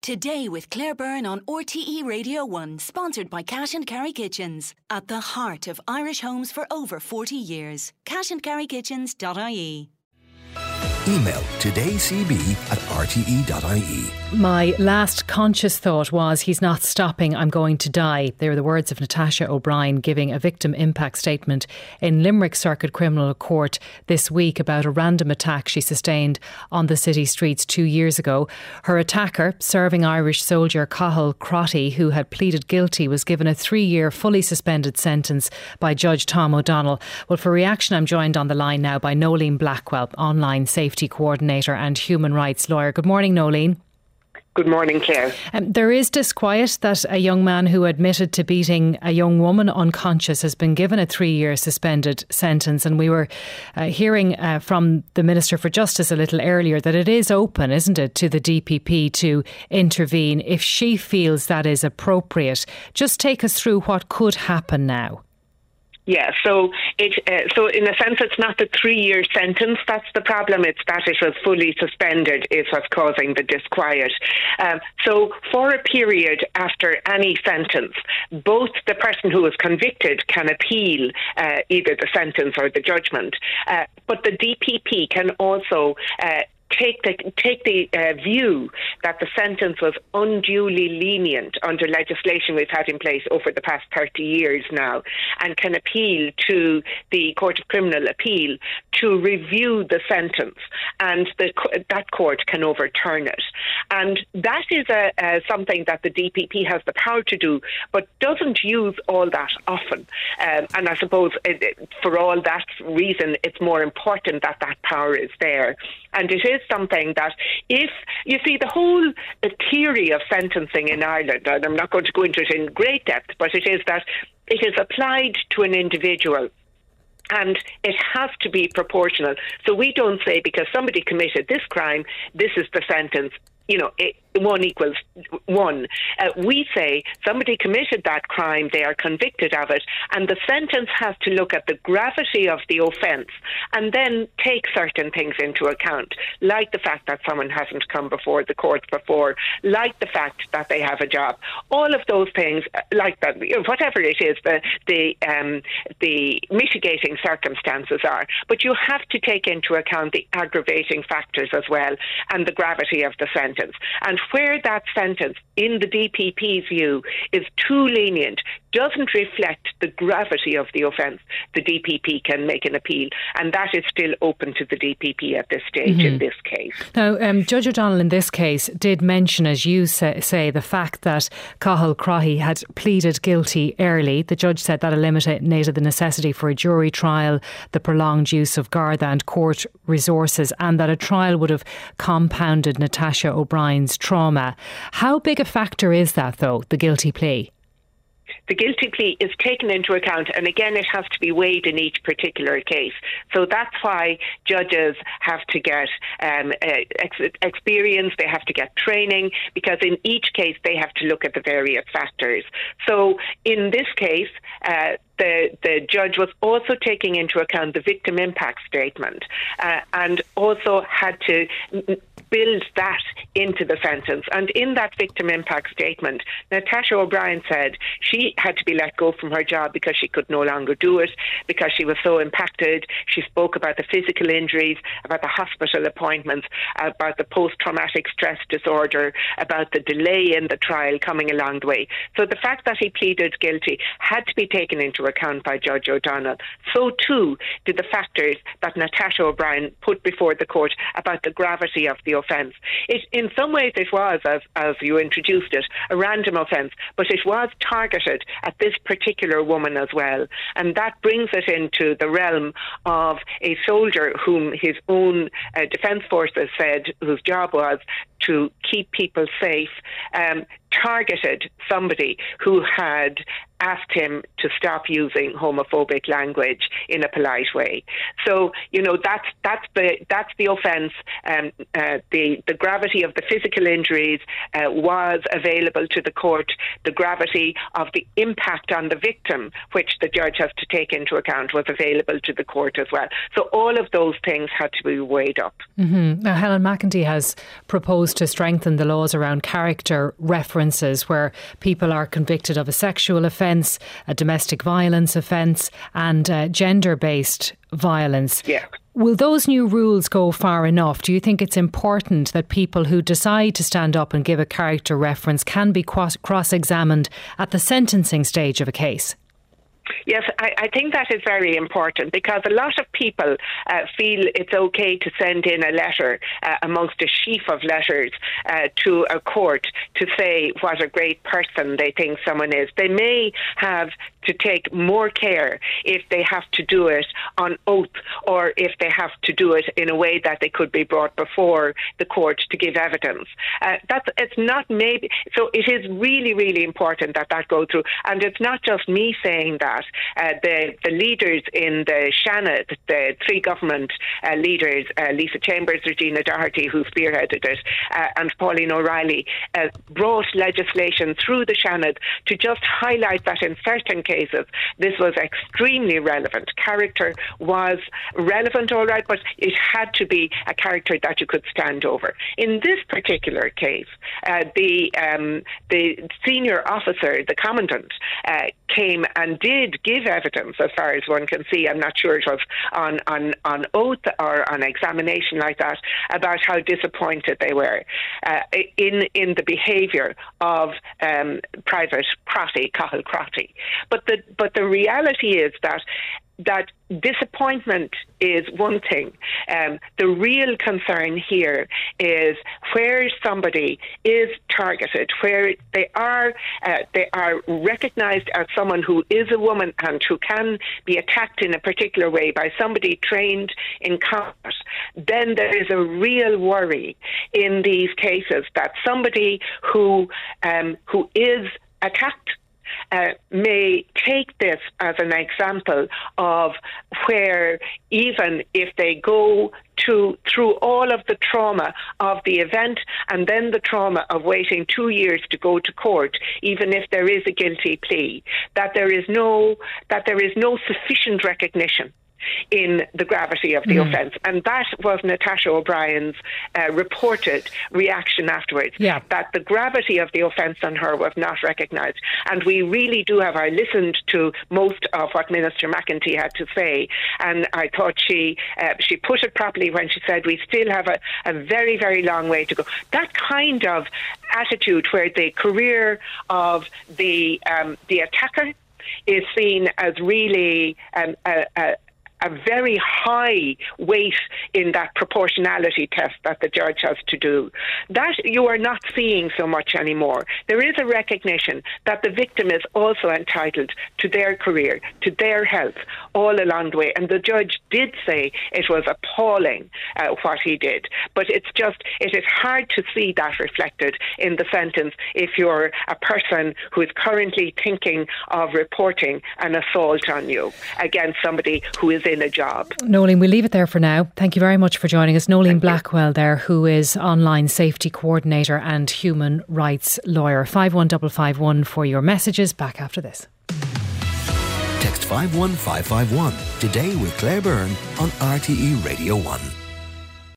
Today with Claire Byrne on RTE Radio 1, sponsored by Cash and Carry Kitchens. At the heart of Irish homes for over 40 years. cashandcarrykitchens.ie. Email todaycb@rte.ie. My last conscious thought was, he's not stopping, I'm going to die. They were the words of Natasha O'Brien giving a victim impact statement in Limerick Circuit Criminal Court this week about a random attack she sustained on the city streets 2 years ago. Her attacker, serving Irish soldier Cathal Crotty, who had pleaded guilty, was given a 3-year fully suspended sentence by Judge Tom O'Donnell. Well, for reaction, I'm joined on the line now by Nolene Blackwell, online safety coordinator and human rights lawyer. Good morning, Nolene. Good morning, Claire. There is disquiet that a young man who admitted to beating a young woman unconscious has been given a 3-year suspended sentence. And we were hearing from the Minister for Justice a little earlier that it is open, isn't it, to the DPP to intervene if she feels that is appropriate. Just take us through what could happen now. Yeah, so in a sense, it's not the 3-year sentence that's the problem. It's that it was fully suspended is what's causing the disquiet. So for a period after any sentence, both the person who is convicted can appeal either the sentence or the judgment, but the DPP can also take the view that the sentence was unduly lenient under legislation we've had in place over the past 30 years now, and can appeal to the Court of Criminal Appeal to review the sentence, and that court can overturn it. And that is something that the DPP has the power to do, but doesn't use all that often. And I suppose for all that reason, it's more important that that power is there. And it is something that, if you see, the whole theory of sentencing in Ireland, and I'm not going to go into it in great depth, but it is that it is applied to an individual and it has to be proportional. So we don't say because somebody committed this crime, this is the sentence. 1 equals 1. We say somebody committed that crime, they are convicted of it, and the sentence has to look at the gravity of the offence and then take certain things into account, like the fact that someone hasn't come before the courts before, like the fact that they have a job. All of those things, like that, whatever it is, the mitigating circumstances are. But you have to take into account the aggravating factors as well and the gravity of the sentence. And where that sentence, in the DPP's view, is too lenient, doesn't reflect the gravity of the offence, the DPP can make an appeal, and that is still open to the DPP at this stage in this case. Now, Judge O'Donnell in this case did mention, as you say, the fact that Cathal Crotty had pleaded guilty early. The judge said that eliminated the necessity for a jury trial, the prolonged use of Garda and court resources, and that a trial would have compounded Natasha O'Brien's trauma. How big a factor is that, though, the guilty plea? The guilty plea is taken into account, and again, it has to be weighed in each particular case. So that's why judges have to get experience, they have to get training, because in each case they have to look at the various factors. So in this case, the judge was also taking into account the victim impact statement and also had to build that into the sentence. And in that victim impact statement, Natasha O'Brien said she had to be let go from her job because she could no longer do it, because she was so impacted. She spoke about the physical injuries, about the hospital appointments, about the post-traumatic stress disorder, about the delay in the trial coming along the way. So the fact that he pleaded guilty had to be taken into account by Judge O'Donnell. So too did the factors that Natasha O'Brien put before the court about the gravity of the offence. In some ways it was, as you introduced it, a random offence, but it was targeted at this particular woman as well. And that brings it into the realm of a soldier whom his own defence forces said whose job was to keep people safe, targeted somebody who had asked him to stop using homophobic language in a polite way. So, that's the offence. The gravity of the physical injuries was available to the court. The gravity of the impact on the victim, which the judge has to take into account, was available to the court as well. So all of those things had to be weighed up. Mm-hmm. Now, Helen McEntee has proposed to strengthen the laws around character references, where people are convicted of a sexual offence, a domestic violence offence and gender-based violence. Yeah. Will those new rules go far enough? Do you think it's important that people who decide to stand up and give a character reference can be cross-examined at the sentencing stage of a case? Yes, I think that is very important, because a lot of people feel it's okay to send in a letter amongst a sheaf of letters to a court to say what a great person they think someone is. They may have to take more care if they have to do it on oath, or if they have to do it in a way that they could be brought before the court to give evidence. It's not maybe. So it is really, really important that goes through. And it's not just me saying that. The leaders in the Seanad, the three government leaders, Lisa Chambers, Regina Doherty, who spearheaded it, and Pauline O'Reilly, brought legislation through the Seanad to just highlight that in certain cases this was extremely relevant. Character was relevant, all right, but it had to be a character that you could stand over. In this particular case, the senior officer, the commandant, came and did give evidence, as far as one can see. I'm not sure it was on oath or on examination like that, about how disappointed they were in the behaviour of Private Crotty, Cathal Crotty. But the reality is that disappointment is one thing. The real concern here is where somebody is targeted, where they are recognised as someone who is a woman and who can be attacked in a particular way by somebody trained in combat. Then there is a real worry in these cases that somebody who is attacked may take this as an example of where, even if they go through all of the trauma of the event and then the trauma of waiting 2 years to go to court, even if there is a guilty plea, that there is no sufficient recognition in the gravity of the offence. And that was Natasha O'Brien's reported reaction afterwards, that the gravity of the offence on her was not recognised. And we really do have, I listened to most of what Minister McEntee had to say, and I thought she put it properly when she said we still have a very, very long way to go. That kind of attitude where the career of the attacker is seen as really a very high weight in that proportionality test that the judge has to do. That you are not seeing so much anymore. There is a recognition that the victim is also entitled to their career, to their health, all along the way. And the judge did say it was appalling what he did. But it is hard to see that reflected in the sentence if you're a person who is currently thinking of reporting an assault on you against somebody who is in a job. Noeline, we'll leave it there for now. Thank you very much for joining us. Noeline Blackwell there, who is online safety coordinator and human rights lawyer. 51551 for your messages. Back after this. Text 51551 today with Claire Byrne on RTE Radio 1.